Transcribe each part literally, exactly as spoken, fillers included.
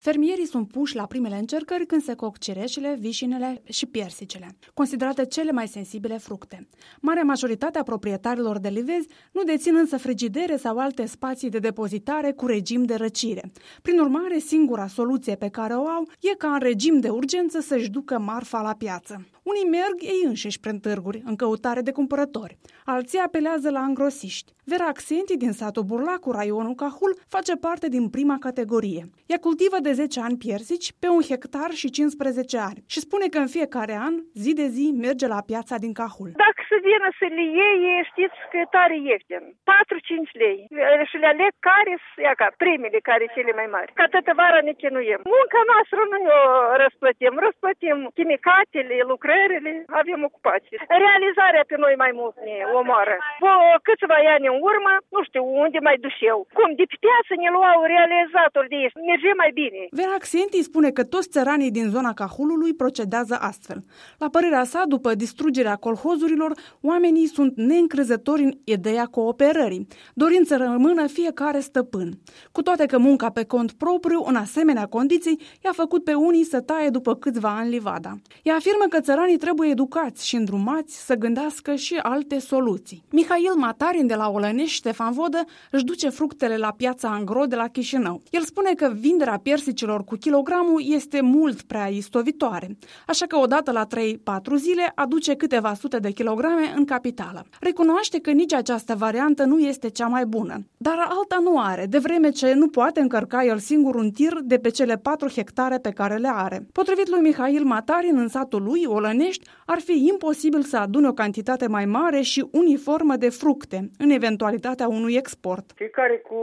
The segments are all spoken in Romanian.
Fermierii sunt puși la primele încercări când se coc cireșele, vișinele și piersicele, considerate cele mai sensibile fructe. Marea majoritate a proprietarilor de livezi nu dețin însă frigidere sau alte spații de depozitare cu regim de răcire. Prin urmare, singura soluție pe care o au e ca în regim de urgență să-și ducă marfa la piață. Unii merg ei înșiși prin târguri, în căutare de cumpărători. Alții apelează la îngrosiști. Vera Accenti din satul Burlacu, raionul Cahul, face parte din prima categorie. Ea cultivă de zece ani piersici pe un hectar și cincisprezece ani și spune că în fiecare an, zi de zi, merge la piața din Cahul. Dacă să vină să le iei, știți că e tare ieftin. patru-cinci lei. Și le aleg care sunt ca primele, care cele mai mari. Ca toată vara ne chinuiem. Munca noastră nu ne o răsplătim. Răsplătim chimicatele, lucrările, avem ocupații. Realizarea pe noi mai mult ne omoară. Vă câțiva ani în urmă, nu știu unde mai dușeu. Cum, de pe piață ne luau realizator de ei. Merge mai bine. Vera Accenti spune că toți țăranii din zona Cahulului procedează astfel. La părerea sa, după distrugerea colhozurilor, oamenii sunt neîncrezători în ideea cooperării, dorind să rămână fiecare stăpân. Cu toate că munca pe cont propriu, în asemenea condiții, i-a făcut pe unii să taie după câțiva ani livada. Ea afirmă că țăranii trebuie educați și îndrumați să gândească și alte soluții. Mihail Matarin de la Olănești, Ștefan Vodă, își duce fructele la piața Angro de la Chișinău. El spune că vinderea piersicilor cu kilogramul este mult prea istovitoare, așa că odată la trei-patru zile aduce câteva sute de kilograme în capitală. Recunoaște că nici această variantă nu este cea mai bună, dar alta nu are, de vreme ce nu poate încărca el singur un tir de pe cele patru hectare pe care le are. Potrivit lui Mihail Matarin, în satul lui, Olănești, ar fi imposibil să adune o cantitate mai mare și uniformă de fructe, în eventualitatea unui export. Fiecare cu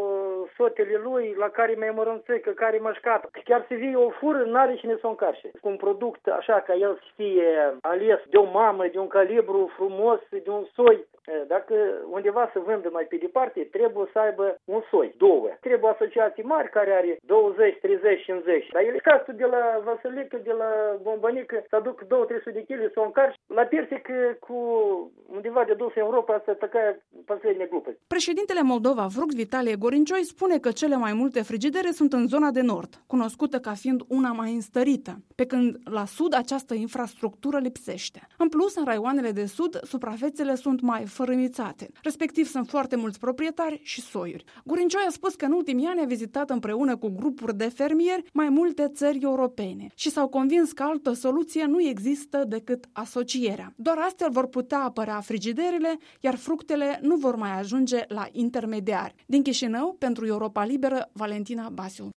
sotele lui, la care mai mărunțică, care mășcat. Chiar să vie o fură, n-are cine să o încarce. Cu un produs așa ca el să fie ales de o mamă, de un calibru frumos, de un soi. Dacă undeva să vândă mai pe departe, trebuie să aibă un soi, două. Trebuie asociații mari care are douăzeci, treizeci, cincizeci. Dar el castul de la Vasilică, de la Bombănică, să aduc două trei sute de kg să o încarci. La persic cu undeva de dus în Europa, asta tăcaia последняя глупость. Președintele Moldova Fruct, Vitalie Gorincioi, spune că cele mai multe frigidere sunt în zona de nord, cunoscută ca fiind una mai înstărită, pe când la sud această infrastructură lipsește. În plus, în raioanele de sud, suprafețele sunt mai fărâmițate, respectiv sunt foarte mulți proprietari și soiuri. Gorincioi a spus că în ultimii ani a vizitat împreună cu grupuri de fermieri mai multe țări europene și s-au convins că altă soluție nu există decât asocierea. Doar astfel vor putea apărea frigiderile, iar fructele nu vor mai ajunge la intermediari. Din Chișinău, pentru Europa Liberă, Valentina Basiu.